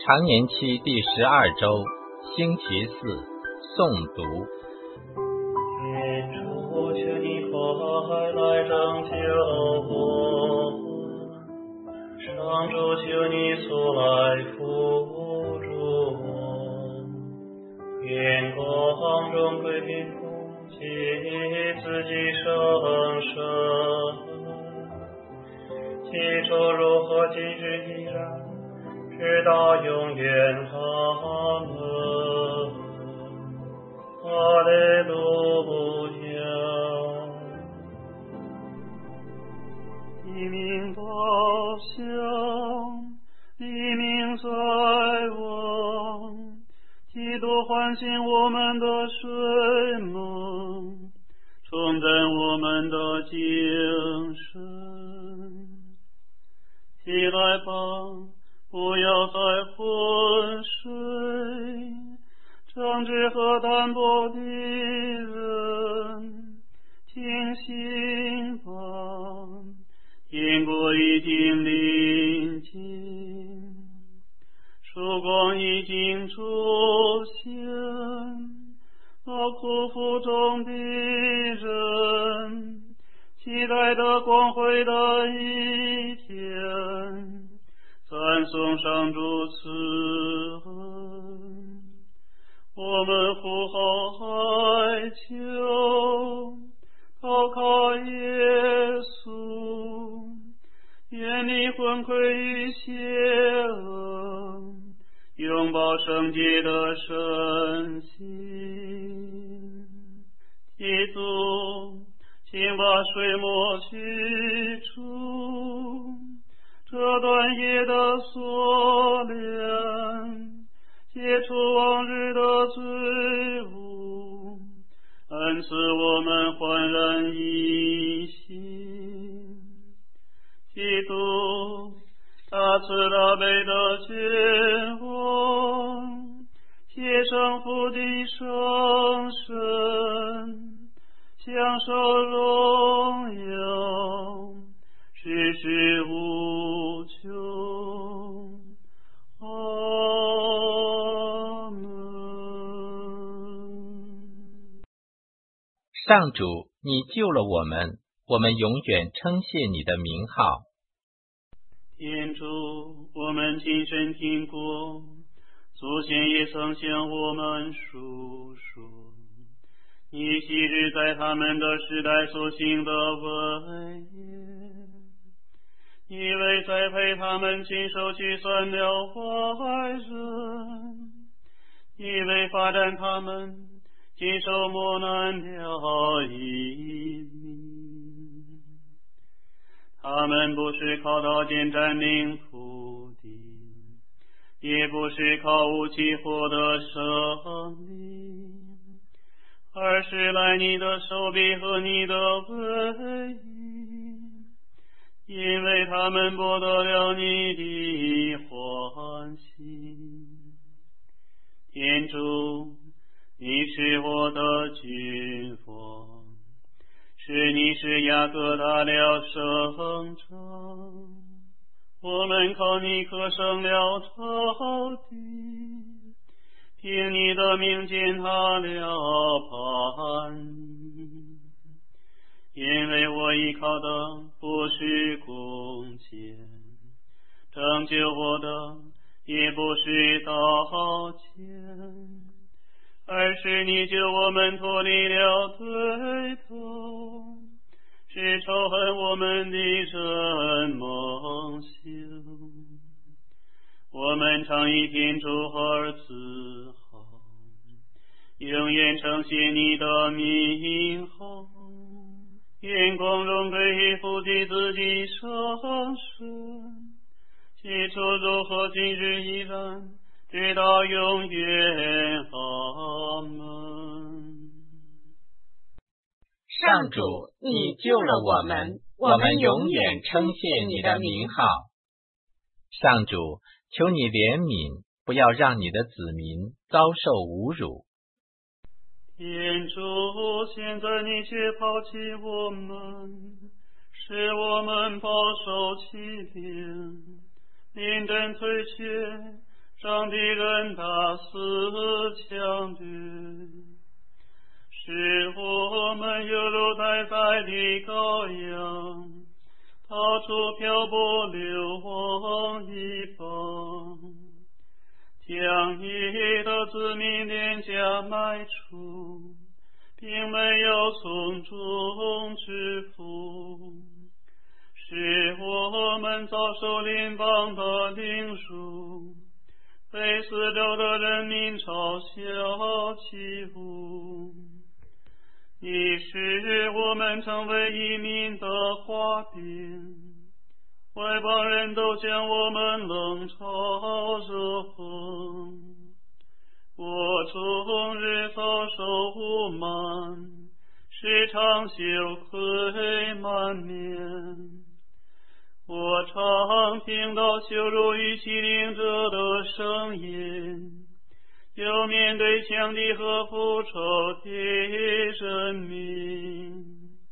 常年期第12周，星期四，诵读。 天主，求你快来拯救我，上主，求你速来扶助我，愿光荣归父及子及圣神，起初如何今日依然，直到永远。阿门。哈利路亚。黎明到乡，黎明在望，基督唤醒我们的睡梦，重振我们的精神。起来吧，不要再昏睡，正直和淡泊的人，清醒吧，天国已经临近，曙光已经出现，苦苦中的人，期待的光辉的一天，赞颂上主慈恩。我们呼号哀求，祷告耶稣，愿你魂归于邪恶，拥抱圣洁的身心。基督，请把水墨去除，这段夜的锁链，解除往日的罪污，恩赐我们焕然一新。基督，大慈大悲的君王，谢圣父的圣神，享受荣耀，世世无穷。阿门。 上主，你救了我们，我们永远称谢你的名号。 天主，我们亲身听过，祖先也曾向我们述说，你昔日在他们的时代所行的伟业，你为栽培他们亲手去算了坏人，你为发展他们经受磨难了一命。他们不是靠刀剑占领土地，也不是靠武器获得胜利，而是赖你的手臂和你的威仪，因为他们博得了你的欢喜。天主，你是我的君王，是你是雅各达了生长，我们靠你可胜了仇敌，凭你的名践踏了叛逆，因为我依靠的不是弓箭，拯救我的也不是刀剑，而是你救我们脱离了对头，是仇恨我们的人蒙羞。我们常以天主而自豪，永远称谢你的名号。愿光荣归于父及子及圣神，起初如何今日依然，直到永远。阿门。 上主，你救了我们，我们永远称谢你的名号。上主，求你怜悯，不要让你的子民遭受侮辱。 天主，现在你却抛弃我们，使我们饱受欺凌，临阵退却， 上帝人大肆强绝，使我们犹如待宰的羔羊，逃出漂泊流亡一方，将你的子民廉价卖出，并没有从中支付，使我们遭受邻邦的凌辱，被四周的人民嘲笑欺侮。你使我们成为移民的花边，外邦人都将我们冷嘲热讽。我终日遭受侮慢，时常羞愧满面。我常听到羞辱与欺凌者的声音，又面对强敌和复仇的人民。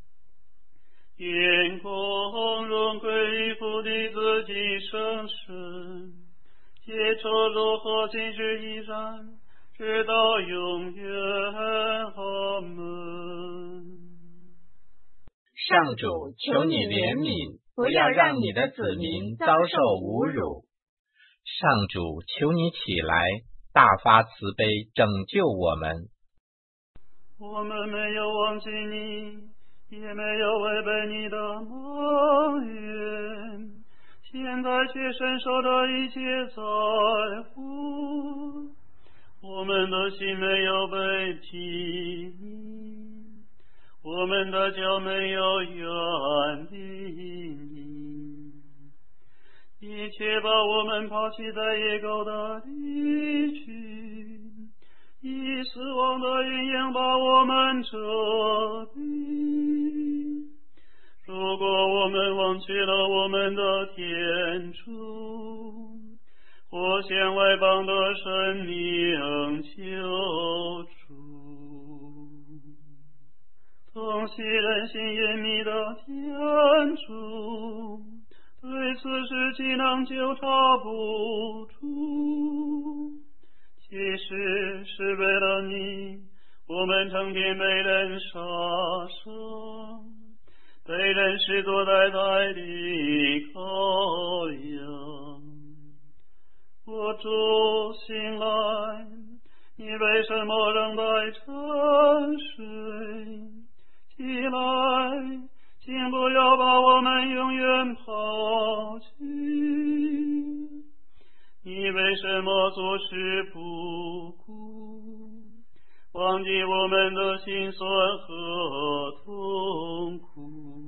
愿光荣归于父的自己圣神，结仇辱和今日依然，直到永远。阿门。 上主，求你怜悯，不要让你的子民遭受侮辱。上主，求你起来，大发慈悲，拯救我们。 我们没有忘记你，也没有违背你的盟约，现在却深受着一切在乎。我们的心没有被提你，我们的脚没有远离你，你却把我们抛弃在野狗的离去，以死亡的阴影把我们遮蔽。如果我们忘记了我们的天主，或向外邦的神明求助，痛惜人心隐秘的天主，对此事岂能纠察不住？其实是为了你，我们成天被人杀生，被人视作待宰的羔羊。我主醒来，你为什么仍在沉睡？起来，请不要把我们永远抛弃。你为什么坐视不顾，忘记我们的辛酸和痛苦？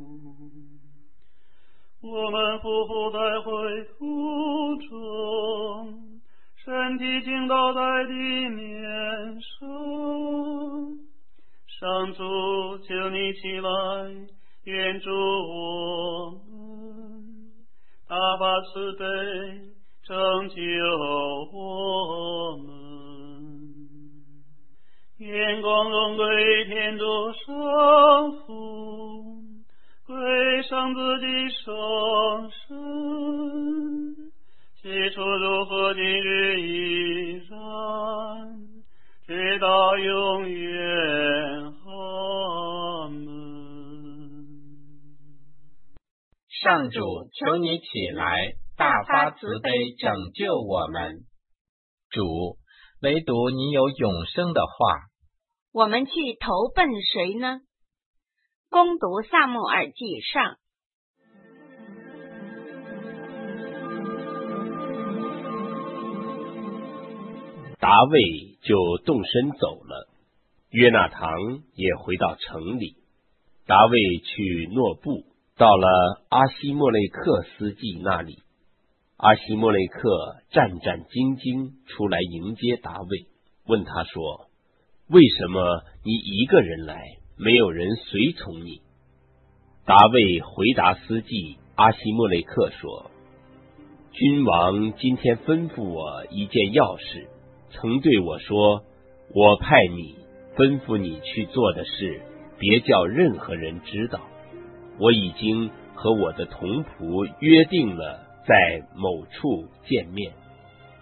我们匍匐在灰土中，身体倾倒在地面上。上主，求你起来，援助我们，大发慈悲，拯救我们。愿光荣归天主圣父，归上自己圣神，起初如何，今日依然，直到永远。阿门。 上主，求你起来，大发慈悲，拯救我们。主，唯独你有永生的话。 我们去投奔谁呢？攻读撒母耳记上。 达味就动身走了，约纳堂也回到城里。达味去诺布，到了阿希莫雷克司祭那里。阿希莫雷克战战兢兢出来迎接达味，问他说：为什么你一个人来，没有人随从你？达味回答司祭阿希莫雷克说：君王今天吩咐我一件要事，曾对我说，我派你吩咐你去做的事，别叫任何人知道。我已经和我的同仆约定了在某处见面。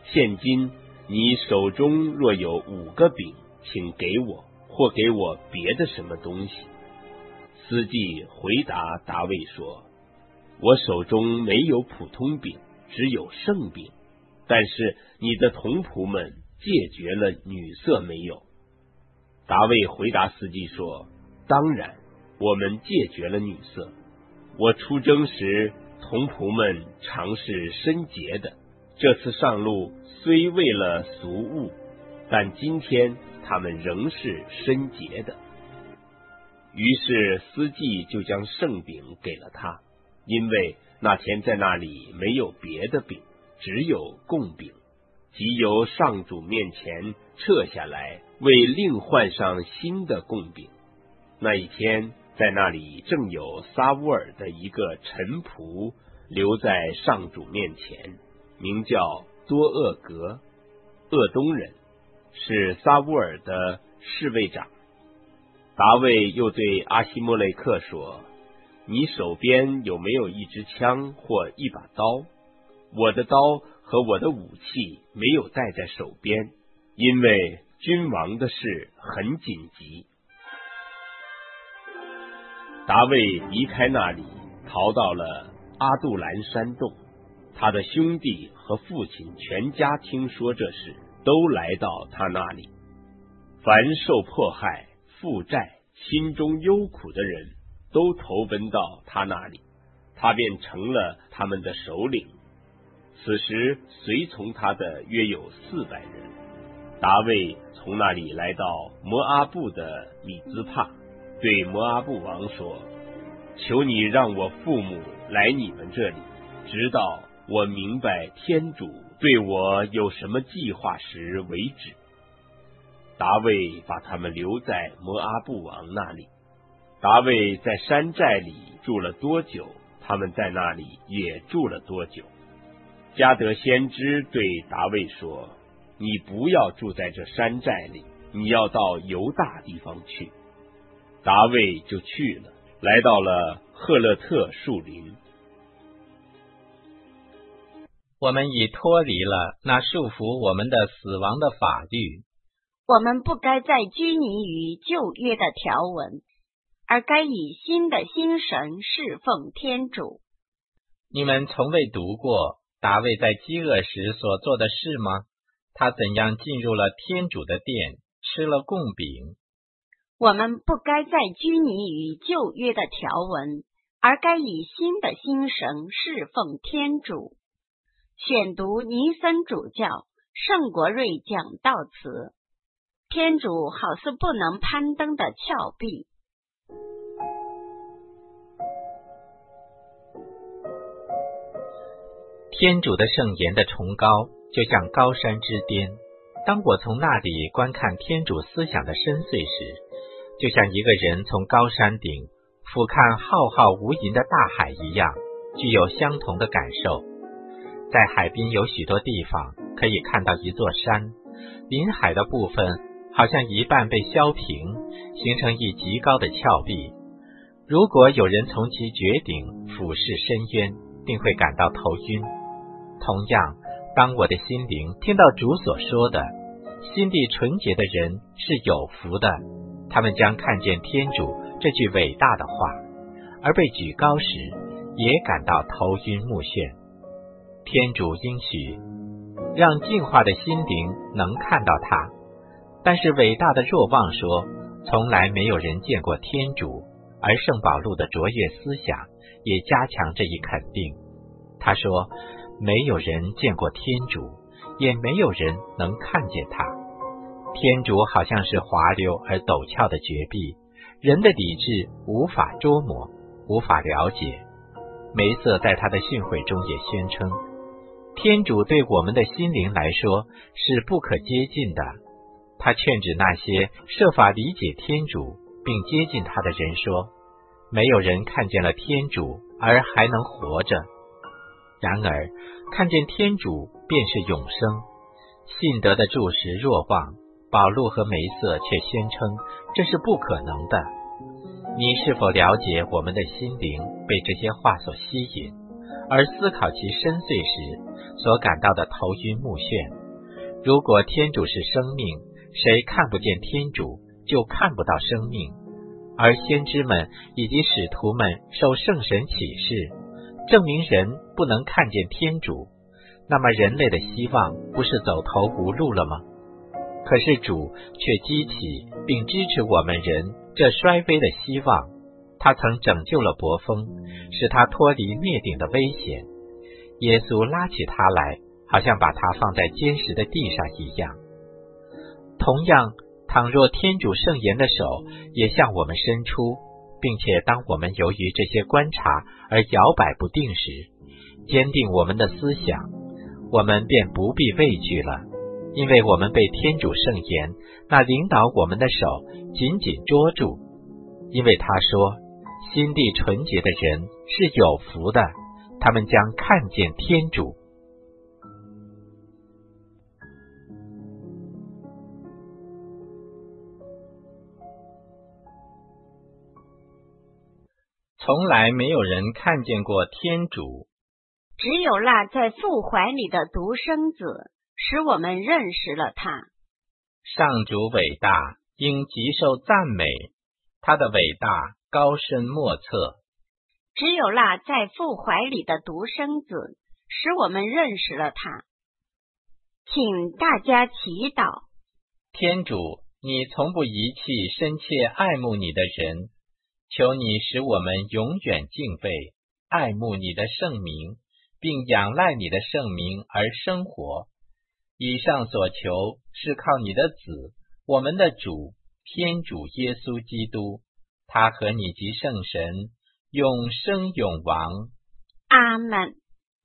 现今你手中若有5个饼，请给我，或给我别的什么东西。司祭回答大卫说，我手中没有普通饼，只有圣饼，但是你的同仆们戒绝了女色没有？大卫回答司祭说，当然，我们戒绝了女色。我出征时，同仆们常是贞洁的，这次上路虽为了俗物，但今天他们仍是贞洁的。于是司祭就将圣饼给了他，因为那天在那里没有别的饼，只有供饼，即由上主面前撤下来，为另换上新的供饼。那一天在那里正有撒乌尔的一个臣仆留在上主面前，名叫多厄格，厄东人，是撒乌尔的侍卫长。大卫又对阿希莫雷克说，你手边有没有一支枪或一把刀？我的刀和我的武器没有带在手边，因为君王的事很紧急。大卫离开那里，逃到了阿杜兰山洞。他的兄弟和父亲全家听说这事，都来到他那里。凡受迫害、负债、心中忧苦的人，都投奔到他那里，他便成了他们的首领。此时随从他的约有400人。大卫从那里来到摩阿布的米兹帕，对摩阿布王说，求你让我父母来你们这里，直到我明白天主对我有什么计划时为止。大卫把他们留在摩阿布王那里。大卫在山寨里住了多久，他们在那里也住了多久。加德先知对大卫说，你不要住在这山寨里，你要到犹大地方去。大卫就去了，来到了赫勒特树林。 我们已脱离了那束缚我们的死亡的法律。 我们不该再拘泥于旧约的条文，而该以新的心神侍奉天主。 你们从未读过大卫在饥饿时所做的事吗？他怎样进入了天主的殿，吃了供饼？ 我们不该再拘泥于旧约的条文，而该以新的心神侍奉天主。选读尼森主教圣国瑞讲道词。天主好似不能攀登的峭壁。 天主的圣言的崇高，就像高山之巅。当我从那里观看天主思想的深邃时，就像一个人从高山顶俯瞰浩浩无垠的大海一样，具有相同的感受。在海滨有许多地方可以看到一座山，临海的部分好像一半被削平，形成一极高的峭壁。如果有人从其绝顶俯视深渊，定会感到头晕。同样，当我的心灵听到主所说的心地纯洁的人是有福的，他们将看见天主这句伟大的话，而被举高时也感到头晕目眩。天主应许让净化的心灵能看到他，但是伟大的若望说，从来没有人见过天主，而圣保禄的卓越思想也加强这一肯定。他说，没有人见过天主，也没有人能看见他。天主好像是滑溜而陡峭的绝壁，人的理智无法捉摸，无法了解。梅瑟在他的训诲中也宣称，天主对我们的心灵来说是不可接近的。他劝止那些设法理解天主并接近他的人说，没有人看见了天主而还能活着。然而看见天主便是永生。信德的柱石若望，保禄和梅瑟却宣称这是不可能的。你是否了解我们的心灵被这些话所吸引， 而思考其深邃时所感到的头晕目眩。如果天主是生命，谁看不见天主，就看不到生命。而先知们以及使徒们受圣神启示，证明人不能看见天主，那么人类的希望不是走投无路了吗？可是主却激起并支持我们人这衰微的希望，他曾拯救了伯峰，使他脱离灭顶的危险。耶稣拉起他来，好像把他放在坚实的地上一样。同样，倘若天主圣言的手也向我们伸出，并且当我们由于这些观察而摇摆不定时，坚定我们的思想，我们便不必畏惧了，因为我们被天主圣言那领导我们的手紧紧捉住。因为他说，心地纯洁的人是有福的，他们将看见天主。从来没有人看见过天主， 只有那在父怀里的独生子，使我们认识了他。 上主伟大，应极受赞美，他的伟大高深莫测。 只有那在父怀里的独生子，使我们认识了他。请大家祈祷。 天主，你从不遗弃深切爱慕你的人，求你使我们永远敬畏、爱慕你的圣名，并仰赖你的圣名而生活。以上所求是靠你的子，我们的主，天主耶稣基督，他和你及圣神永生永王。 阿们。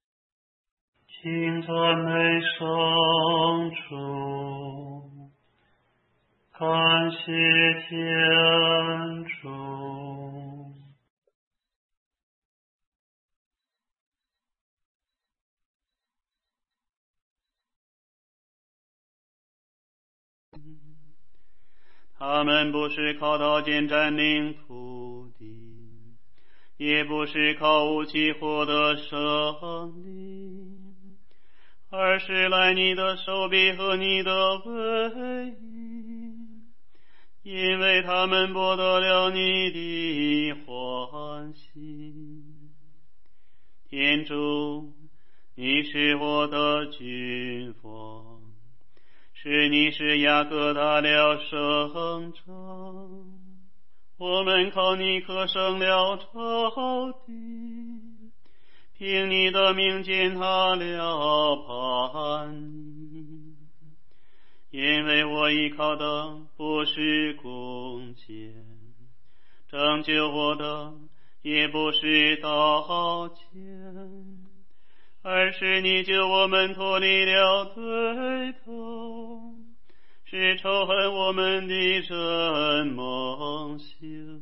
请赞美上主，感谢天主。他们不是靠刀剑占领土地，也不是靠武器获得胜利，而是赖你的手臂和你的威仪，因为他们博得了你的欢喜。天主，你是我的君王，是你使雅各达了胜仗，我们靠你可胜了仇敌，凭你的名践踏了叛逆。因为我依靠的不是弓箭，拯救我的也不是刀剑，而是你救我们脱离了对头，使仇恨我们的人蒙羞。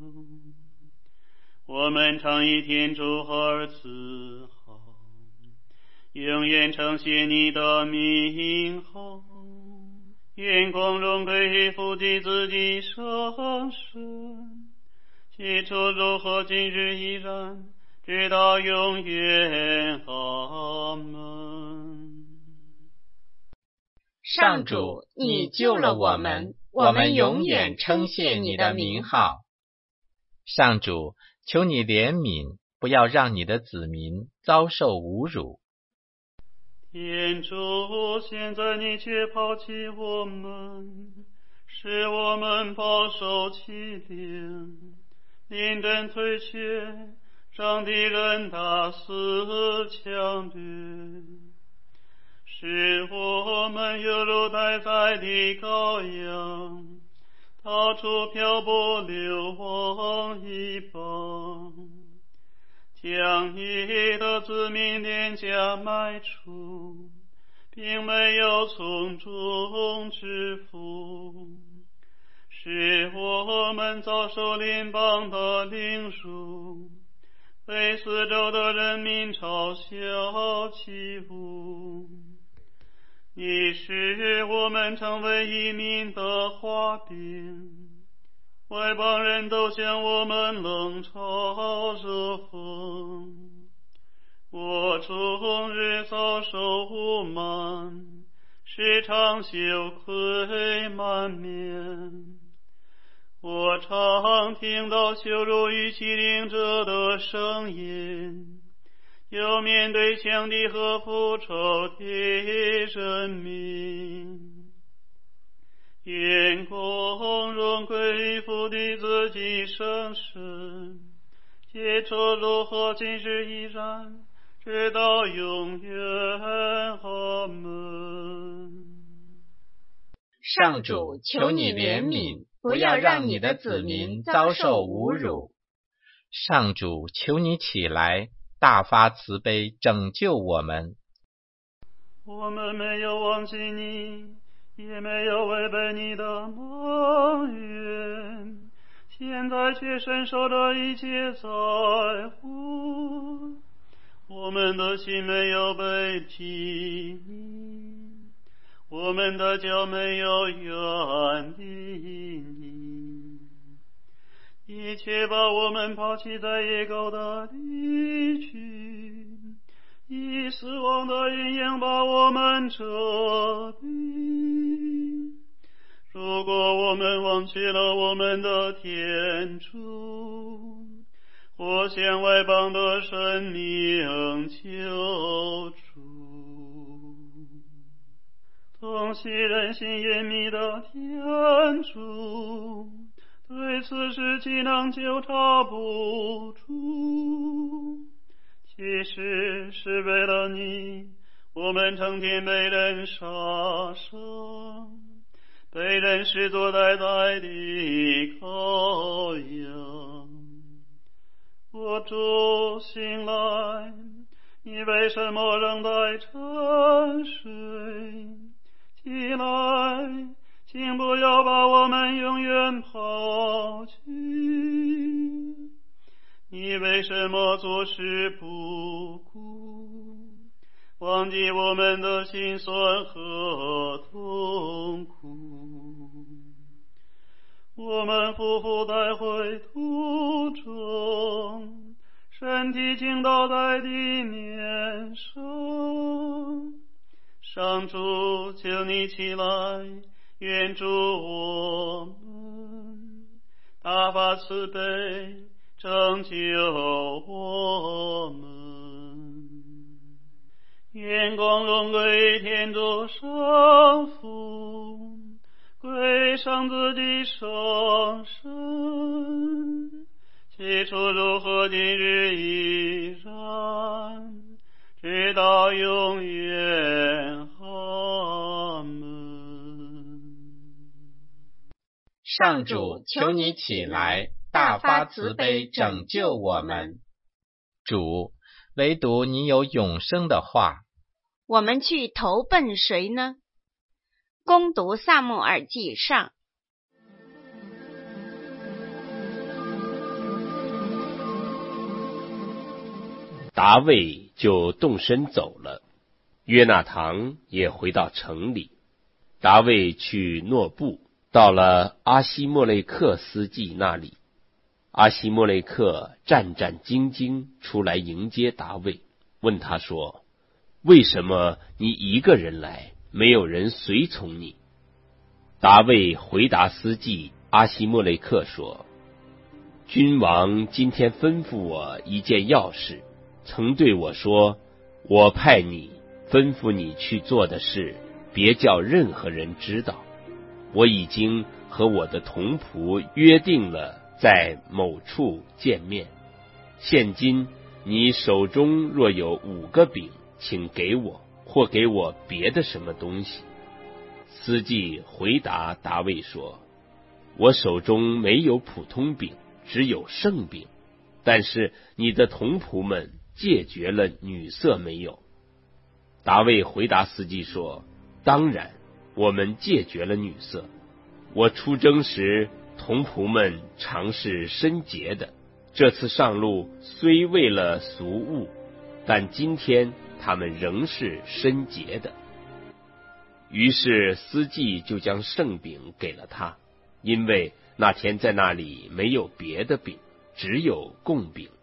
我们常以天主而自豪，永远称谢你的名号。愿光荣归父及子及圣神，起初如何今日依然，直到永远。阿们。 上主，你救了我们，我们永远称谢你的名号。 上主，求你怜悯，不要让你的子民遭受侮辱。 天主，现在你却抛弃我们，使我们饱受欺凌，临阵退却，让敌人大肆抢掠，使我们犹如待宰的羔羊，逃出漂泊流亡一邦。将你的子民廉价卖出，并没有从中支付，使我们遭受邻邦的凌辱，被四周的人民嘲笑欺侮。你使我们成为移民的画饼，外邦人都向我们冷嘲热讽， 我终日遭受侮慢，时常羞愧满面。我常听到羞辱与欺凌者的声音，又面对强敌和复仇的人民。愿光荣归父的自己圣神，结出如何今日依然，直到永远。阿门。 上主，求你怜悯，不要让你的子民遭受侮辱。上主，求你起来，大发慈悲，拯救我们。 我们没有忘记你，也没有违背你的盟约，现在却深受着一切灾祸。我们的心没有被提你，我们的脚没有远离你，你却把我们抛弃在野狗的地区，以死亡的阴影把我们遮蔽。如果我们忘记了我们的天主，或向外邦的神明求助，洞悉人心隐秘的天主，对此事岂能纠察不出？其实是为了你，我们成天被人杀伤，被人视作代代的羔羊。我主醒来，你为什么仍在沉睡？起来，请不要把我们永远抛弃。你为什么坐视不顾，忘记我们的辛酸和痛苦？我们夫妇在回途中，身体倾倒在地面上。上主，求你起来，援助我们，大发慈悲，拯救我们。愿光荣归天主圣父，归圣子的圣神，起初如何今日依然，直到永远。阿门。 上主，求你起来，大发慈悲，拯救我们。主，唯独你有永生的话。 我们去投奔谁呢？攻读撒母耳记上。 达味就动身走了，约纳堂也回到城里。达味去诺布，到了阿希莫雷克司祭那里。阿希莫雷克战战兢兢出来迎接达味，问他说：为什么你一个人来，没有人随从你？达味回答司祭阿希莫雷克说：君王今天吩咐我一件要事，曾对我说，我派你吩咐你去做的事，别叫任何人知道。我已经和我的同仆约定了在某处见面。现今你手中若有5个饼，请给我，或给我别的什么东西。司祭回答达味说：我手中没有普通饼，只有圣饼，但是你的同仆们戒绝了女色没有？达味回答司祭说：当然，我们戒绝了女色。我出征时，同仆们常是申洁的，这次上路虽为了俗物，但今天他们仍是申洁的。于是司祭就将圣饼给了他，因为那天在那里没有别的饼，只有贡饼。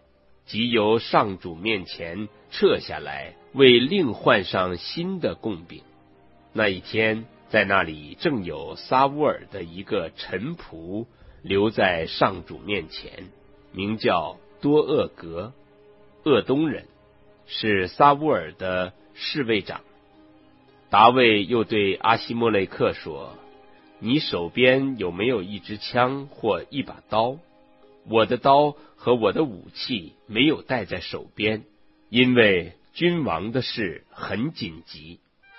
即由上主面前撤下来，为另换上新的供饼。那一天，在那里正有撒乌尔的一个臣仆留在上主面前，名叫多厄格，厄东人，是撒乌尔的侍卫长。大卫又对阿希莫雷克说：你手边有没有一支枪或一把刀？我的刀和我的武器没有带在手边，因为君王的事很紧急。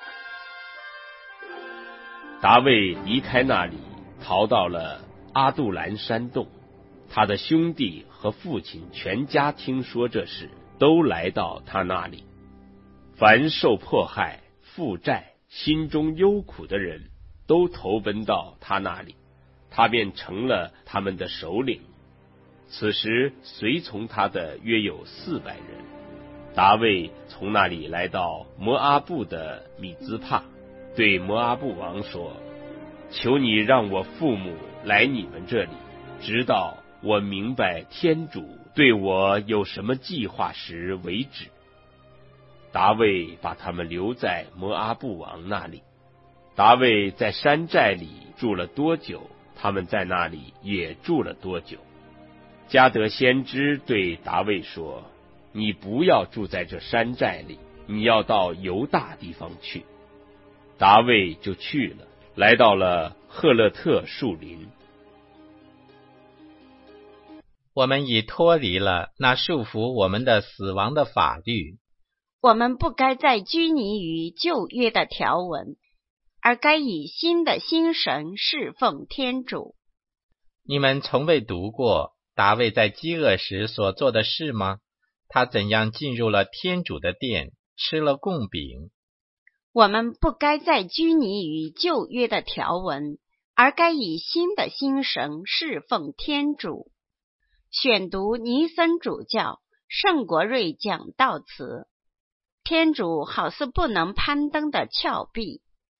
大卫离开那里，逃到了阿杜兰山洞。他的兄弟和父亲全家听说这事，都来到他那里。凡受迫害、负债、心中忧苦的人，都投奔到他那里，他便成了他们的首领。此时随从他的约有400人。大卫从那里来到摩阿布的米兹帕，对摩阿布王说：求你让我父母来你们这里，直到我明白天主对我有什么计划时为止。大卫把他们留在摩阿布王那里。大卫在山寨里住了多久，他们在那里也住了多久。加得先知对大卫说：你不要住在这山寨里，你要到犹大地方去。大卫就去了，来到了赫勒特树林。 我们已脱离了那束缚我们的死亡的法律。 我们不该再拘泥于旧约的条文，而该以新的心神侍奉天主。 你们从未读过大卫在饥饿时所做的事吗？他怎样进入了天主的殿，吃了供饼。 我们不该再拘泥于旧约的条文，而该以新的心神侍奉天主。选读尼森主教圣国瑞讲道词。天主好似不能攀登的峭壁。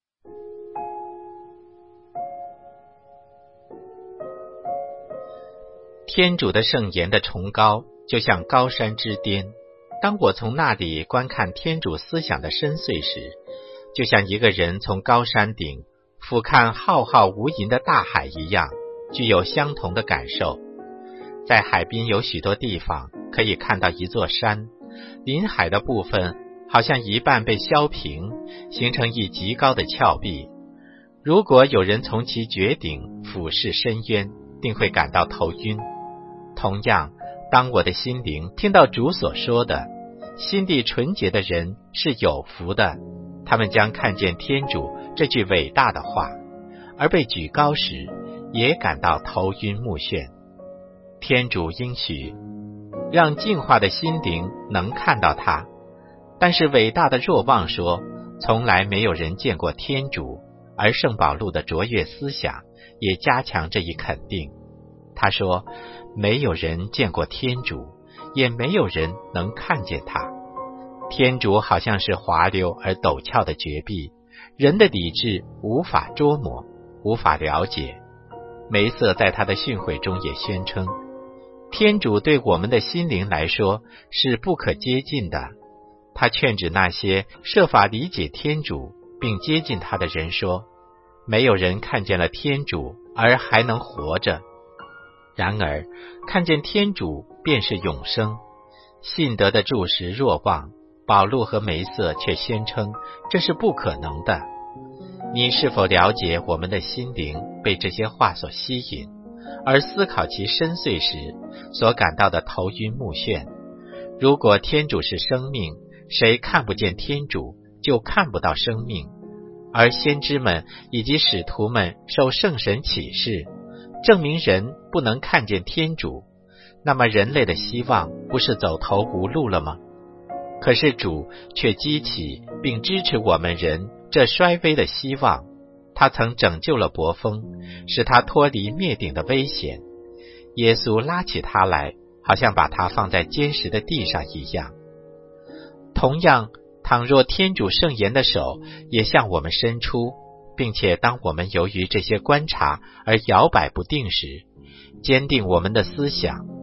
天主的圣言的崇高，就像高山之巅。当我从那里观看天主思想的深邃时，就像一个人从高山顶俯瞰浩浩无垠的大海一样，具有相同的感受。在海滨有许多地方可以看到一座山，临海的部分好像一半被削平，形成一极高的峭壁。如果有人从其绝顶俯视深渊，定会感到头晕。同样，当我的心灵听到主所说的心地纯洁的人是有福的，他们将看见天主这句伟大的话，而被举高时也感到头晕目眩。天主应许让净化的心灵能看到他，但是伟大的若望说从来没有人见过天主，而圣保禄的卓越思想也加强这一肯定。他说没有人见过天主，也没有人能看见他。天主好像是滑溜而陡峭的绝壁，人的理智无法捉摸，无法了解。梅瑟在他的训诲中也宣称，天主对我们的心灵来说是不可接近的。他劝止那些设法理解天主并接近他的人说，没有人看见了天主而还能活着。然而看见天主便是永生。信德的柱石若望，保禄和梅瑟却宣称这是不可能的。你是否了解我们的心灵被这些话所吸引，而思考其深邃时所感到的头晕目眩？如果天主是生命，谁看不见天主，就看不到生命。而先知们以及使徒们受圣神启示，证明人不能看见天主，那么人类的希望不是走投无路了吗？可是主却激起并支持我们人这衰微的希望。他曾拯救了伯峰，使他脱离灭顶的危险。耶稣拉起他来，好像把他放在坚实的地上一样。同样，倘若天主圣言的手也向我们伸出，并且当我们由于这些观察而摇摆不定时，坚定我们的思想，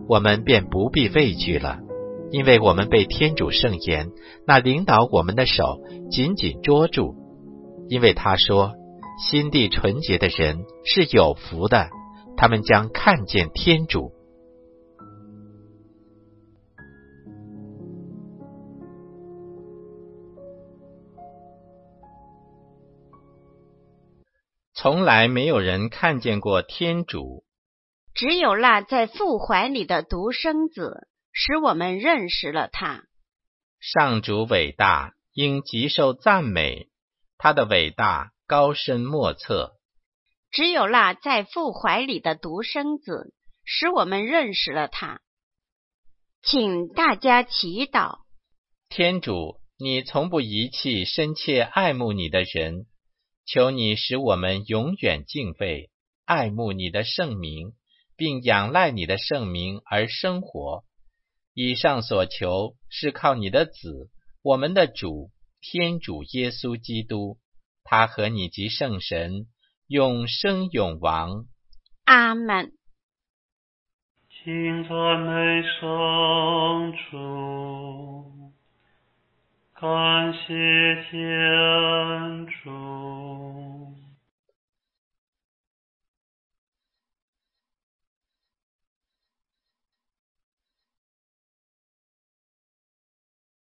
我们便不必畏惧了，因为我们被天主圣言那领导我们的手紧紧捉住。因为他说，心地纯洁的人是有福的，他们将看见天主。从来没有人看见过天主， 只有那在父怀里的独生子，使我们认识了他。 上主伟大，应极受赞美，他的伟大高深莫测。 只有那在父怀里的独生子，使我们认识了他。请大家祈祷。 天主，你从不遗弃深切爱慕你的人，求你使我们永远敬畏、爱慕你的圣名，并仰赖你的圣名而生活。以上所求是靠你的子，我们的主，天主耶稣基督，他和你及圣神永生永王。 阿们。 请赞美上主，感谢天